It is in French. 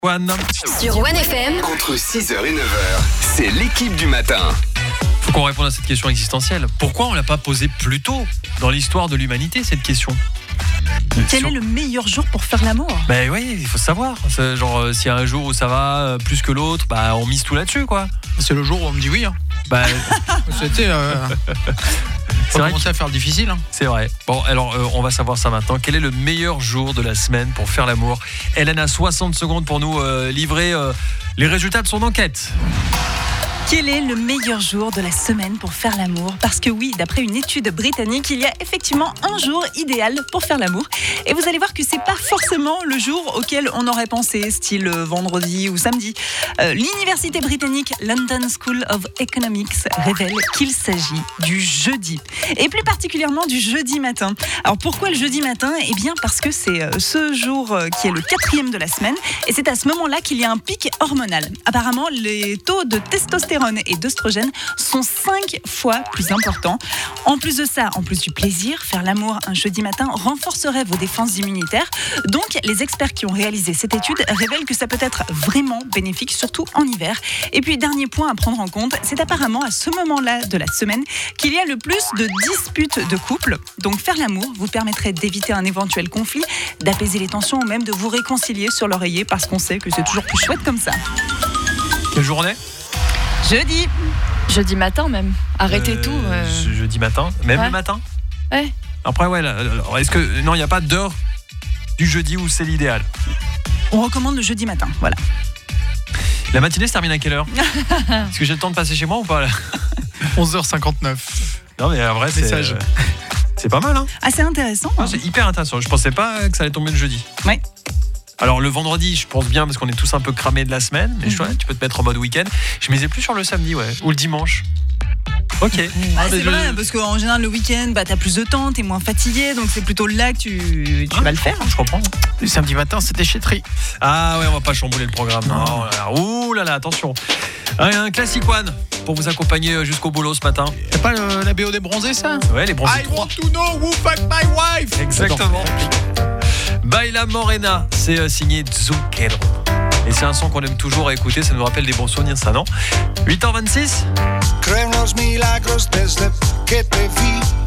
One. Sur One FM, Entre 6h et 9h, c'est l'équipe du matin. Faut qu'on réponde à cette question existentielle. Pourquoi on l'a pas posée plus tôt dans l'histoire de l'humanité, cette question? Quel est le meilleur jour pour faire l'amour? Ben oui, il faut savoir. C'est genre, s'il y a un jour où ça va plus que l'autre, bah on mise tout là-dessus, quoi. C'est le jour où on me dit oui. Hein. Bah, C'était. c'est vrai. Commencer à faire le difficile. Hein. C'est vrai. Bon, alors on va savoir ça maintenant. Quel est le meilleur jour de la semaine pour faire l'amour? Hélène a 60 secondes pour nous livrer les résultats de son enquête. Quel est le meilleur jour de la semaine pour faire l'amour? Parce que oui, d'après une étude britannique, il y a effectivement un jour idéal pour faire l'amour. Et vous allez voir que c'est pas forcément le jour auquel on aurait pensé, style vendredi ou samedi. L'université britannique London School of Economics révèle qu'il s'agit du jeudi. Et plus particulièrement du jeudi matin. Alors pourquoi le jeudi matin? Eh bien parce que c'est ce jour qui est le 4e de la semaine. Et c'est à ce moment-là qu'il y a un pic hormonal. Apparemment, les taux de testostérone et d'œstrogène sont 5 fois plus importants. En plus de ça, en plus du plaisir, faire l'amour un jeudi matin renforcerait vos défenses immunitaires. Donc, les experts qui ont réalisé cette étude révèlent que ça peut être vraiment bénéfique, surtout en hiver. Et puis, dernier point à prendre en compte, c'est apparemment à ce moment-là de la semaine qu'il y a le plus de disputes de couple. Donc, faire l'amour vous permettrait d'éviter un éventuel conflit, d'apaiser les tensions ou même de vous réconcilier sur l'oreiller parce qu'on sait que c'est toujours plus chouette comme ça. Quelle journée? jeudi matin même. Arrêtez tout. Jeudi matin, même Ouais. le matin. Ouais. Après, ouais. Alors, est-ce que non, il n'y a pas d'heure du jeudi où c'est l'idéal? On recommande le jeudi matin, voilà. La matinée se termine à quelle heure? Est-ce que j'ai le temps de passer chez moi ou pas là? 11h59. Non, mais en vrai, Message. c'est pas mal, hein. Ah, c'est intéressant. Ah, c'est hyper intéressant. Je pensais pas que ça allait tomber le jeudi. Ouais. Alors le vendredi, je pense bien parce qu'on est tous un peu cramés de la semaine, mais chouette, tu peux te mettre en mode week-end. Je misais plus sur le samedi, ouais, ou le dimanche. Ok. Ah, c'est vrai, parce qu'en général, le week-end, t'as plus de temps, t'es moins fatigué, donc c'est plutôt là que tu vas le faire. Je comprends. Le samedi matin, c'est déchetterie. Ah ouais, on va pas chambouler le programme. Non, ouh là là, attention. Un classic one pour vous accompagner jusqu'au boulot ce matin. C'est pas la BO des bronzés, ça? Ouais, les bronzés 3. to know who fucked my wife. Exactement. Baila Morena, c'est signé Zucchero. Et c'est un son qu'on aime toujours à écouter, ça nous rappelle des bons souvenirs, ça, non? 8h26. Creen los milagros desde que te vi.